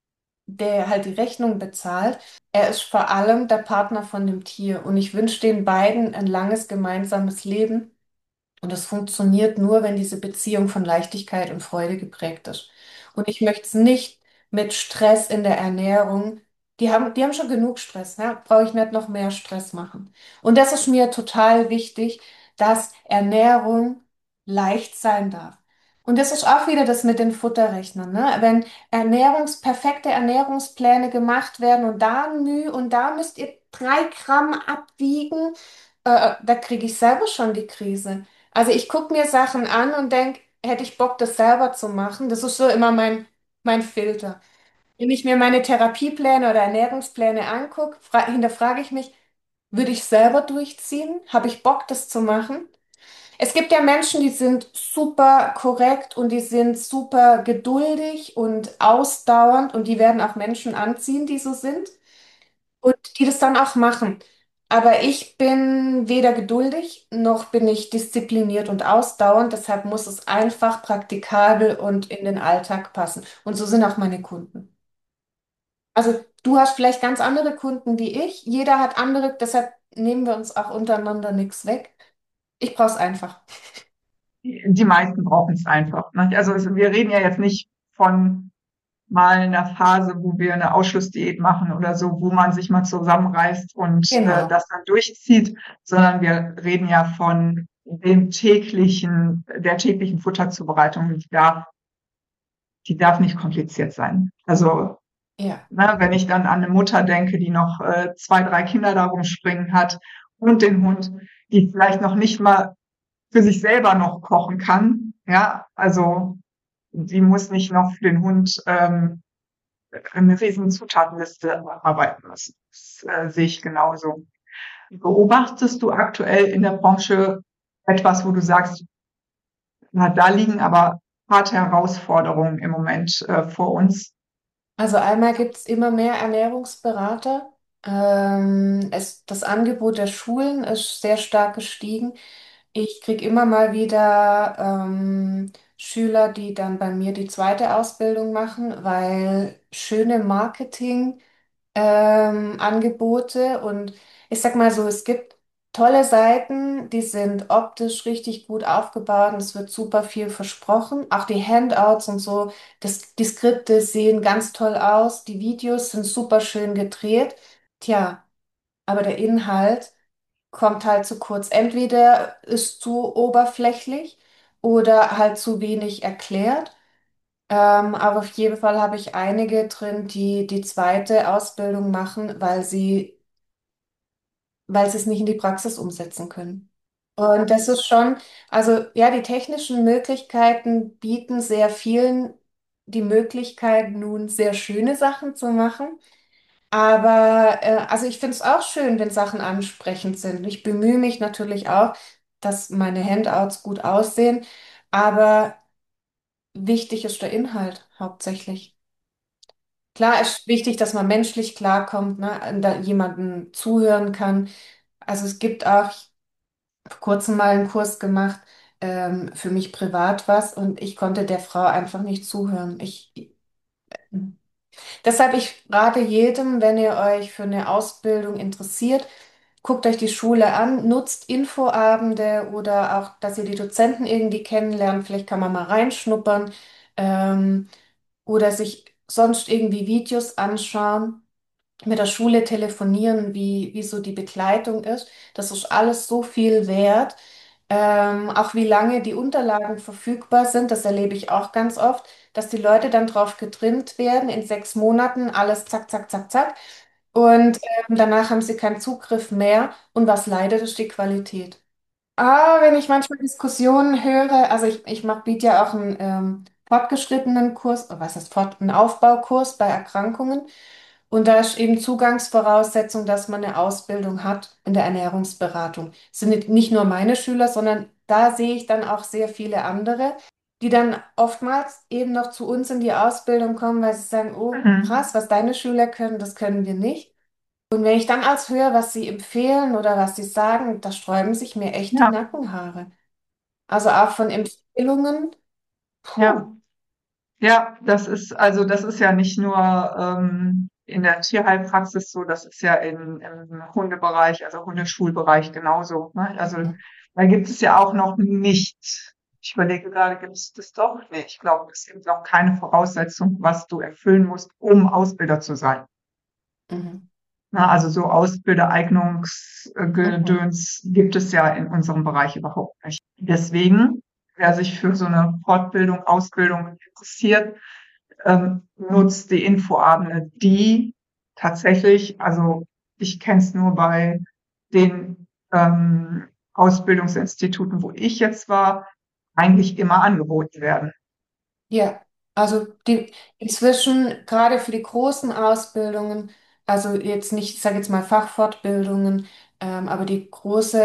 der halt die Rechnung bezahlt. Er ist vor allem der Partner von dem Tier. Und ich wünsche den beiden ein langes gemeinsames Leben. Und das funktioniert nur, wenn diese Beziehung von Leichtigkeit und Freude geprägt ist. Und ich möchte es nicht mit Stress in der Ernährung. Die haben, die haben schon genug Stress, ne? Brauche ich nicht noch mehr Stress machen. Und das ist mir total wichtig, dass Ernährung leicht sein darf. Und das ist auch wieder das mit den Futterrechnern, ne? Wenn Ernährungs, perfekte Ernährungspläne gemacht werden und da ein Müh und da müsst ihr drei Gramm abwiegen, äh, da kriege ich selber schon die Krise. Also ich gucke mir Sachen an und denke, hätte ich Bock, das selber zu machen? Das ist so immer mein, mein Filter. Wenn ich mir meine Therapiepläne oder Ernährungspläne angucke, fra- hinterfrage ich mich, würde ich selber durchziehen? Habe ich Bock, das zu machen? Es gibt ja Menschen, die sind super korrekt und die sind super geduldig und ausdauernd und die werden auch Menschen anziehen, die so sind und die das dann auch machen. Aber ich bin weder geduldig noch bin ich diszipliniert und ausdauernd, deshalb muss es einfach praktikabel und in den Alltag passen. Und so sind auch meine Kunden. Also du hast vielleicht ganz andere Kunden wie ich. Jeder hat andere, deshalb nehmen wir uns auch untereinander nichts weg. Ich brauche es einfach. Die meisten brauchen es einfach. Ne? Also es, wir reden ja jetzt nicht von mal einer Phase, wo wir eine Ausschlussdiät machen oder so, wo man sich mal zusammenreißt und äh, Genau. das dann durchzieht, sondern wir reden ja von dem täglichen, der täglichen Futterzubereitung. Die darf, die darf nicht kompliziert sein. Also, Ja. ne, wenn ich dann an eine Mutter denke, die noch äh, zwei, drei Kinder da rumspringen hat und den Hund, die vielleicht noch nicht mal für sich selber noch kochen kann, ja, also die muss nicht noch für den Hund ähm, eine riesen Zutatenliste arbeiten müssen. Das äh, sehe ich genauso. Beobachtest du aktuell in der Branche etwas, wo du sagst, na, da liegen aber harte Herausforderungen im Moment äh, vor uns? Also einmal gibt es immer mehr Ernährungsberater. Ähm, es, das Angebot der Schulen ist sehr stark gestiegen. Ich kriege immer mal wieder ähm, Schüler, die dann bei mir die zweite Ausbildung machen, weil schöne Marketing ähm, Angebote und ich sag mal so, es gibt tolle Seiten, die sind optisch richtig gut aufgebaut und es wird super viel versprochen. Auch die Handouts und so, das, die Skripte sehen ganz toll aus, die Videos sind super schön gedreht. Tja, aber der Inhalt kommt halt zu kurz. Entweder ist zu oberflächlich oder halt zu wenig erklärt. Ähm, aber auf jeden Fall habe ich einige drin, die die zweite Ausbildung machen, weil sie, weil sie es nicht in die Praxis umsetzen können. Und das ist schon, also ja, die technischen Möglichkeiten bieten sehr vielen die Möglichkeit, nun sehr schöne Sachen zu machen. Aber äh, also ich finde es auch schön, wenn Sachen ansprechend sind. Ich bemühe mich natürlich auch, dass meine Handouts gut aussehen, aber wichtig ist der Inhalt hauptsächlich. Klar ist wichtig, dass man menschlich klarkommt, ne, und da jemanden zuhören kann. Also es gibt auch, ich hab vor kurzem mal einen Kurs gemacht, ähm, für mich privat was und ich konnte der Frau einfach nicht zuhören. Ich, deshalb, ich rate jedem, wenn ihr euch für eine Ausbildung interessiert, guckt euch die Schule an, nutzt Infoabende oder auch, dass ihr die Dozenten irgendwie kennenlernt. Vielleicht kann man mal reinschnuppern, ähm, oder sich sonst irgendwie Videos anschauen, mit der Schule telefonieren, wie, wie so die Begleitung ist. Das ist alles so viel wert. Ähm, auch wie lange die Unterlagen verfügbar sind, das erlebe ich auch ganz oft, dass die Leute dann drauf getrimmt werden, in sechs Monaten alles zack, zack, zack, zack. Und ähm, danach haben sie keinen Zugriff mehr. Und was leidet, ist die Qualität. Ah, wenn ich manchmal Diskussionen höre, also ich, ich mach, biete ja auch einen ähm, fortgeschrittenen Kurs, oder was heißt fort, einen Aufbaukurs bei Erkrankungen. Und da ist eben Zugangsvoraussetzung, dass man eine Ausbildung hat in der Ernährungsberatung. Es sind nicht nicht nur meine Schüler, sondern da sehe ich dann auch sehr viele andere, die dann oftmals eben noch zu uns in die Ausbildung kommen, weil sie sagen, oh, Mhm. krass, was deine Schüler können, das können wir nicht. Und wenn ich dann als höre, was sie empfehlen oder was sie sagen, da sträuben sich mir echt die Ja, Nackenhaare. Also auch von Empfehlungen, ja, puh. ja, das ist, also das ist ja nicht nur ähm, in der Tierheilpraxis so, das ist ja in, im Hundebereich, also Hundeschulbereich genauso. Ne? Also Mhm. da gibt es ja auch noch nicht, ich überlege gerade, gibt es das doch? Nee, ich glaube, es gibt auch keine Voraussetzung, was du erfüllen musst, um Ausbilder zu sein. Mhm. Na, also so Mhm. Ausbildereignungsgedöns gibt es ja in unserem Bereich überhaupt nicht. Deswegen, wer sich für so eine Fortbildung, Ausbildung interessiert, ähm, nutzt die Infoabende, die tatsächlich, also ich kenne es nur bei den ähm, Ausbildungsinstituten, wo ich jetzt war, eigentlich immer angeboten werden. Ja, also die inzwischen gerade für die großen Ausbildungen, also jetzt nicht, ich sage jetzt mal Fachfortbildungen, ähm, aber die große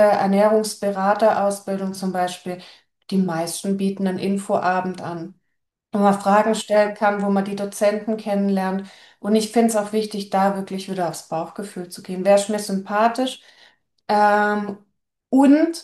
Ernährungsberaterausbildung zum Beispiel, die meisten bieten einen Infoabend an, wo man Fragen stellen kann, wo man die Dozenten kennenlernt. Und ich finde es auch wichtig, da wirklich wieder aufs Bauchgefühl zu gehen. Wer ist mir sympathisch? Ähm, und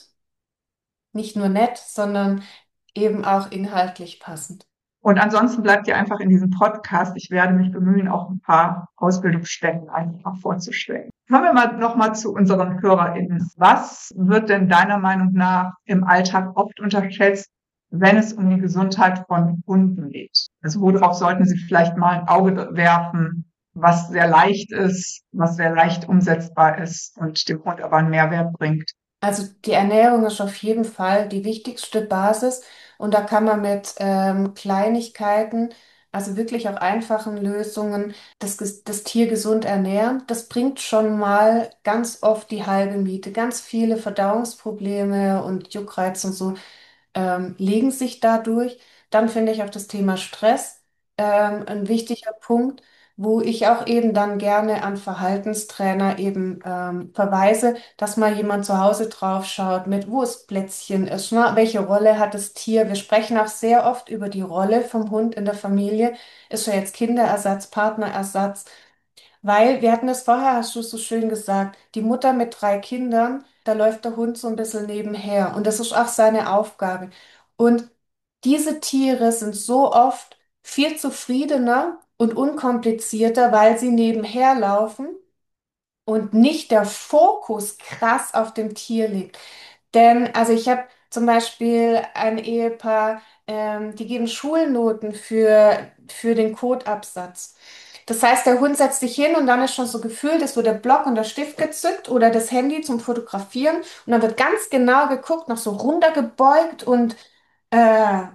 nicht nur nett, sondern eben auch inhaltlich passend. Und ansonsten bleibt ihr einfach in diesem Podcast. Ich werde mich bemühen, auch ein paar Ausbildungsstätten einfach vorzustellen. Kommen wir mal nochmal zu unseren HörerInnen. Was wird denn deiner Meinung nach im Alltag oft unterschätzt, wenn es um die Gesundheit von Hunden geht? Also worauf sollten Sie vielleicht mal ein Auge werfen, was sehr leicht ist, was sehr leicht umsetzbar ist und dem Hund aber einen Mehrwert bringt? Also die Ernährung ist auf jeden Fall die wichtigste Basis und da kann man mit ähm, Kleinigkeiten, also wirklich auch einfachen Lösungen, das, ges- das Tier gesund ernähren. Das bringt schon mal ganz oft die halbe Miete. Ganz viele Verdauungsprobleme und Juckreiz und so ähm, legen sich dadurch. Dann finde ich auch das Thema Stress ähm, ein wichtiger Punkt, wo ich auch eben dann gerne an Verhaltenstrainer eben ähm, verweise, dass mal jemand zu Hause drauf schaut, mit wo es Plätzchen ist, ne? Welche Rolle hat das Tier? Wir sprechen auch sehr oft über die Rolle vom Hund in der Familie. Ist er jetzt Kinderersatz, Partnerersatz? Weil, wir hatten es vorher, hast du es so schön gesagt, die Mutter mit drei Kindern, da läuft der Hund so ein bisschen nebenher. Und das ist auch seine Aufgabe. Und diese Tiere sind so oft viel zufriedener und unkomplizierter, weil sie nebenher laufen und nicht der Fokus krass auf dem Tier liegt. Denn, also ich habe zum Beispiel ein Ehepaar, ähm, die geben Schulnoten für, für den Codeabsatz. Das heißt, der Hund setzt sich hin und dann ist schon so gefühlt, es wird der Block und der Stift gezückt oder das Handy zum Fotografieren und dann wird ganz genau geguckt, noch so runtergebeugt und äh,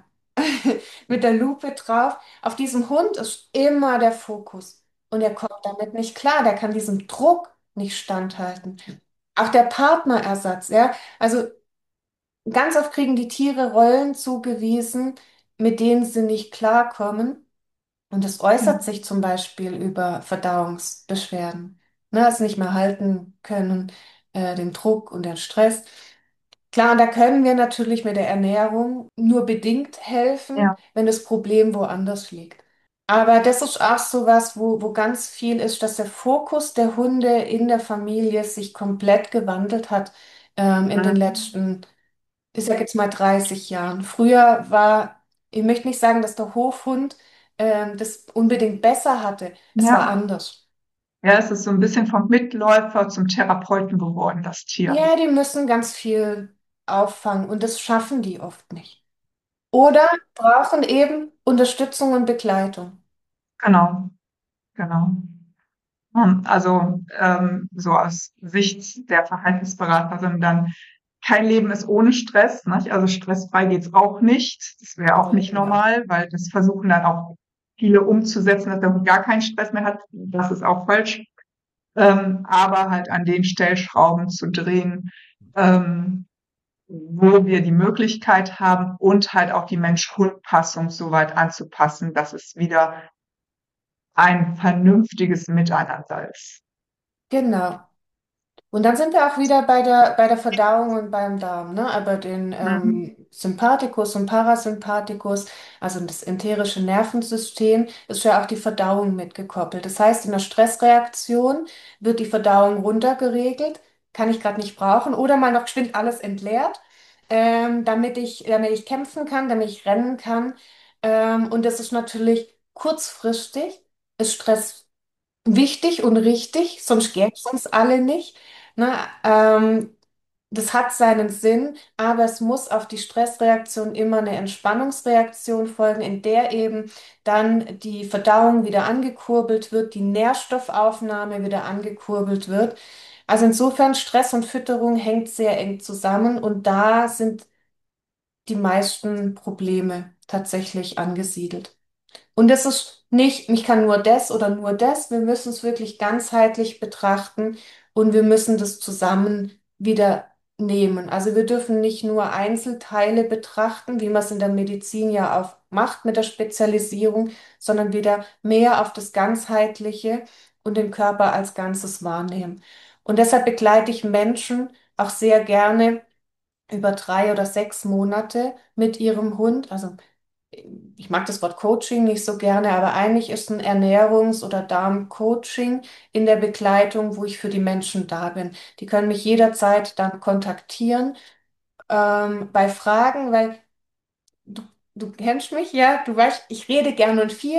mit der Lupe drauf. Auf diesem Hund ist immer der Fokus und er kommt damit nicht klar, der kann diesem Druck nicht standhalten. Auch der Partnerersatz, ja. Also ganz oft kriegen die Tiere Rollen zugewiesen, mit denen sie nicht klarkommen. Und es äußert sich zum Beispiel über Verdauungsbeschwerden. Ne, also nicht mehr halten können, äh, den Druck und den Stress. Klar, und da können wir natürlich mit der Ernährung nur bedingt helfen, Ja. wenn das Problem woanders liegt. Aber das ist auch so was, wo, wo ganz viel ist, dass der Fokus der Hunde in der Familie sich komplett gewandelt hat, ähm, in den Mhm. letzten, ich sag jetzt mal dreißig Jahren. Früher war, ich möchte nicht sagen, dass der Hofhund, ähm, das unbedingt besser hatte. Es war Ja. anders. Ja, es ist so ein bisschen vom Mitläufer zum Therapeuten geworden, das Tier. Ja, die müssen ganz viel auffangen und das schaffen die oft nicht. Oder brauchen eben Unterstützung und Begleitung. Genau, genau. Hm, Also ähm, so aus Sicht der Verhaltensberaterin dann, kein Leben ist ohne Stress, nicht? Also stressfrei geht's auch nicht. Das wäre auch nicht Nee, ja. normal, weil das versuchen dann auch viele umzusetzen, dass der Hund gar keinen Stress mehr hat. Das ist auch falsch. Ähm, aber halt an den Stellschrauben zu drehen, ähm, wo wir die Möglichkeit haben und halt auch die Mensch-Hund-Passung so weit anzupassen, dass es wieder ein vernünftiges Miteinander ist. Genau. Und dann sind wir auch wieder bei der, bei der Verdauung und beim Darm, ne? Aber den Mhm. ähm, Sympathikus und Parasympathikus, also das enterische Nervensystem, ist ja auch die Verdauung mitgekoppelt. Das heißt, in der Stressreaktion wird die Verdauung runtergeregelt, kann ich gerade nicht brauchen, oder mal noch geschwind alles entleert, ähm, damit ich, damit ich kämpfen kann, damit ich rennen kann. Ähm, und das ist natürlich kurzfristig, ist Stress wichtig und richtig, sonst gäbe es uns alle nicht. Ne? Ähm, das hat seinen Sinn, aber es muss auf die Stressreaktion immer eine Entspannungsreaktion folgen, in der eben dann die Verdauung wieder angekurbelt wird, die Nährstoffaufnahme wieder angekurbelt wird. Also insofern, Stress und Fütterung hängt sehr eng zusammen und da sind die meisten Probleme tatsächlich angesiedelt. Und es ist nicht, ich kann nur das oder nur das. Wir müssen es wirklich ganzheitlich betrachten und wir müssen das zusammen wieder nehmen. Also wir dürfen nicht nur Einzelteile betrachten, wie man es in der Medizin ja auch macht mit der Spezialisierung, sondern wieder mehr auf das Ganzheitliche und den Körper als Ganzes wahrnehmen. Und deshalb begleite ich Menschen auch sehr gerne über drei oder sechs Monate mit ihrem Hund. Also ich mag das Wort Coaching nicht so gerne, aber eigentlich ist ein Ernährungs- oder Darm-Coaching in der Begleitung, wo ich für die Menschen da bin. Die können mich jederzeit dann kontaktieren ähm, bei Fragen, weil du, du kennst mich ja, du weißt, ich rede gern und viel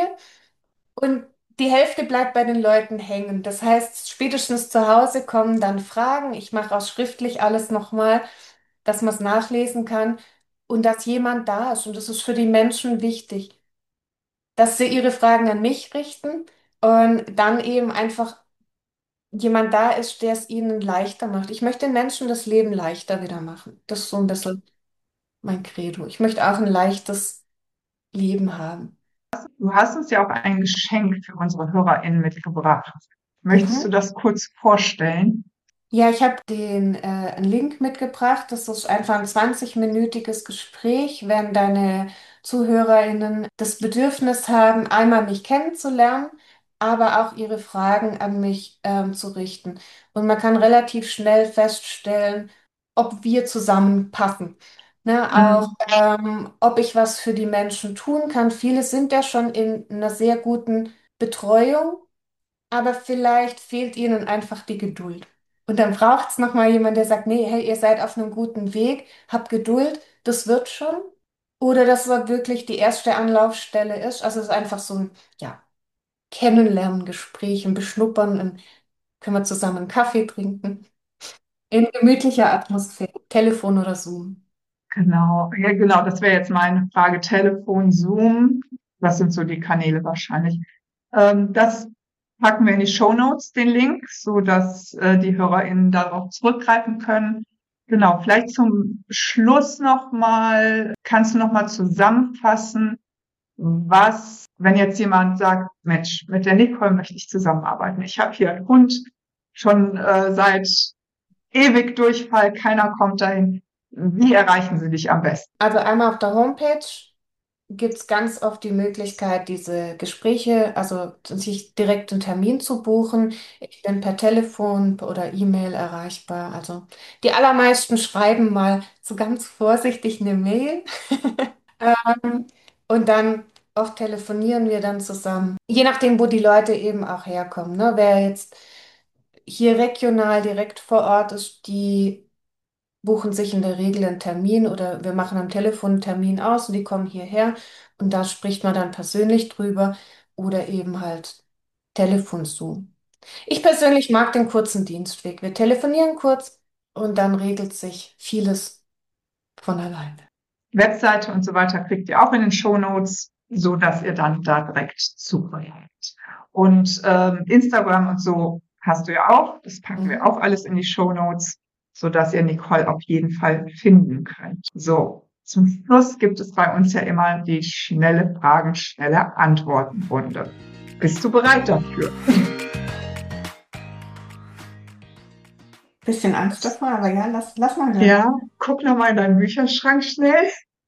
und die Hälfte bleibt bei den Leuten hängen. Das heißt, spätestens zu Hause kommen dann Fragen. Ich mache auch schriftlich alles nochmal, dass man es nachlesen kann und dass jemand da ist. Und das ist für die Menschen wichtig, dass sie ihre Fragen an mich richten und dann eben einfach jemand da ist, der es ihnen leichter macht. Ich möchte den Menschen das Leben leichter wieder machen. Das ist so ein bisschen mein Credo. Ich möchte auch ein leichtes Leben haben. Du hast uns ja auch ein Geschenk für unsere HörerInnen mitgebracht. Möchtest du Mhm. das kurz vorstellen? Ja, ich habe den äh, einen Link mitgebracht. Das ist einfach ein zwanzig-minütiges Gespräch, wenn deine ZuhörerInnen das Bedürfnis haben, einmal mich kennenzulernen, aber auch ihre Fragen an mich ähm, zu richten. Und man kann relativ schnell feststellen, ob wir zusammenpassen. Ne, auch Mhm. ähm, ob ich was für die Menschen tun kann. Viele sind ja schon in einer sehr guten Betreuung, aber vielleicht fehlt ihnen einfach die Geduld. Und dann braucht es nochmal jemand, der sagt, nee, hey, ihr seid auf einem guten Weg, habt Geduld, das wird schon. Oder dass es wirklich die erste Anlaufstelle ist. Also es ist einfach so ein, ja, Kennenlernen, Gespräch, ein Beschnuppern, ein, können wir zusammen einen Kaffee trinken. In gemütlicher Atmosphäre, Telefon oder Zoom. Genau, ja, genau, das wäre jetzt meine Frage. Telefon, Zoom, das sind so die Kanäle wahrscheinlich. Ähm, das packen wir in die Shownotes, den Link, so dass äh, die HörerInnen darauf zurückgreifen können. Genau, vielleicht zum Schluss nochmal, kannst du nochmal zusammenfassen, was, wenn jetzt jemand sagt, Mensch, mit der Nicole möchte ich zusammenarbeiten. Ich habe hier einen Hund, schon äh, seit ewig Durchfall, keiner kommt dahin. Wie erreichen Sie dich am besten? Also einmal auf der Homepage gibt es ganz oft die Möglichkeit, diese Gespräche, also sich direkt einen Termin zu buchen. Ich bin per Telefon oder E-Mail erreichbar. Also die allermeisten schreiben mal so ganz vorsichtig eine Mail. Ähm, und dann oft telefonieren wir dann zusammen. Je nachdem, wo die Leute eben auch herkommen. Ne? Wer jetzt hier regional direkt vor Ort ist, die buchen sich in der Regel einen Termin oder wir machen am Telefon einen Termin aus und die kommen hierher und da spricht man dann persönlich drüber oder eben halt Telefon Zoom. Ich persönlich mag den kurzen Dienstweg. Wir telefonieren kurz und dann regelt sich vieles von alleine. Webseite und so weiter kriegt ihr auch in den Shownotes, so dass ihr dann da direkt Zugriff habt. Und ähm, Instagram und so hast du ja auch. Das packen wir Mhm. auch alles in die Shownotes, so dass ihr Nicole auf jeden Fall finden könnt. So, zum Schluss gibt es bei uns ja immer die schnelle Fragen, schnelle Antworten-Runde. Bist du bereit dafür? Bisschen Angst davor, aber ja, lass, lass mal hören. Ja, guck noch mal in deinen Bücherschrank schnell.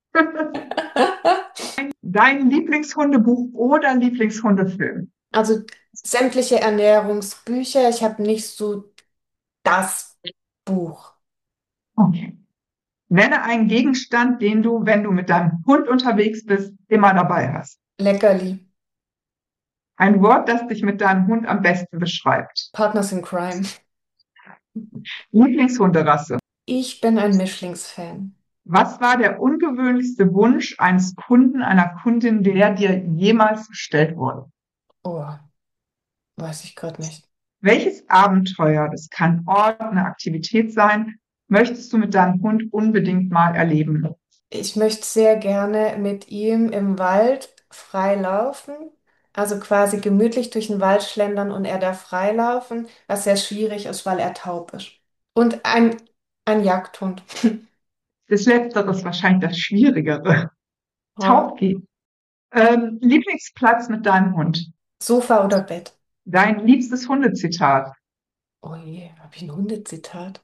Dein Lieblingshundebuch oder Lieblingshundefilm? Also sämtliche Ernährungsbücher, ich habe nicht so das Buch. Okay. Nenne einen Gegenstand, den du, wenn du mit deinem Hund unterwegs bist, immer dabei hast. Leckerli, Ein Wort, das dich mit deinem Hund am besten beschreibt. Partners in Crime. Lieblingshunderasse. Ich bin ein Mischlingsfan. Was war der ungewöhnlichste Wunsch eines Kunden, einer Kundin, der dir jemals gestellt wurde? Oh, weiß ich gerade nicht. Welches Abenteuer, das kann Ort, eine Aktivität sein, möchtest du mit deinem Hund unbedingt mal erleben? Ich möchte sehr gerne mit ihm im Wald frei laufen, also quasi gemütlich durch den Wald schlendern und er darf frei laufen, was sehr schwierig ist, weil er taub ist. Und ein, ein Jagdhund. Das Letztere ist wahrscheinlich das Schwierigere. Ja. Taub geht. Ähm, Lieblingsplatz mit deinem Hund. Sofa oder Bett? Dein liebstes Hundezitat. Oh je, habe ich ein Hundezitat?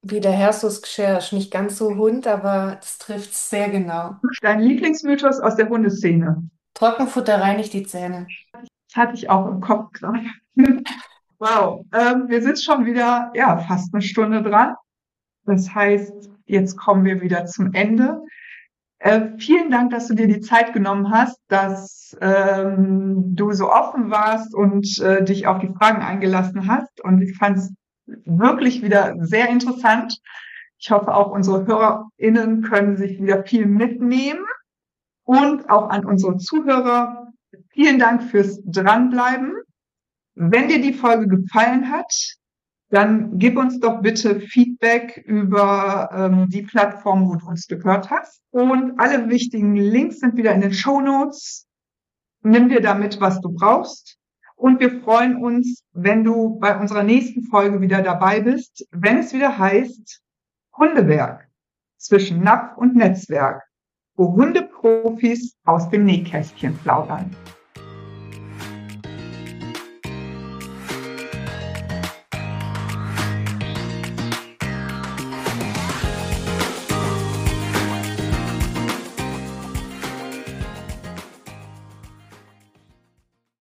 Wie der Herrschaftsgeschirr ist nicht ganz so Hund, aber das trifft sehr genau. Dein Lieblingsmythos aus der Hundeszene? Trockenfutter reinigt die Zähne. Das hatte ich auch im Kopf gerade. Wow, ähm, wir sind schon wieder, ja, fast eine Stunde dran. Das heißt, jetzt kommen wir wieder zum Ende. Äh, vielen Dank, dass du dir die Zeit genommen hast, dass ähm, du so offen warst und äh, dich auf die Fragen eingelassen hast. Und ich fand es wirklich wieder sehr interessant. Ich hoffe, auch unsere HörerInnen können sich wieder viel mitnehmen. Und auch an unsere Zuhörer, vielen Dank fürs Dranbleiben. Wenn dir die Folge gefallen hat, dann gib uns doch bitte Feedback über ähm, die Plattform, wo du uns gehört hast. Und alle wichtigen Links sind wieder in den Shownotes. Nimm dir damit, was du brauchst. Und wir freuen uns, wenn du bei unserer nächsten Folge wieder dabei bist, wenn es wieder heißt Hundewerk zwischen Napf und Netzwerk, wo Hundeprofis aus dem Nähkästchen plaudern.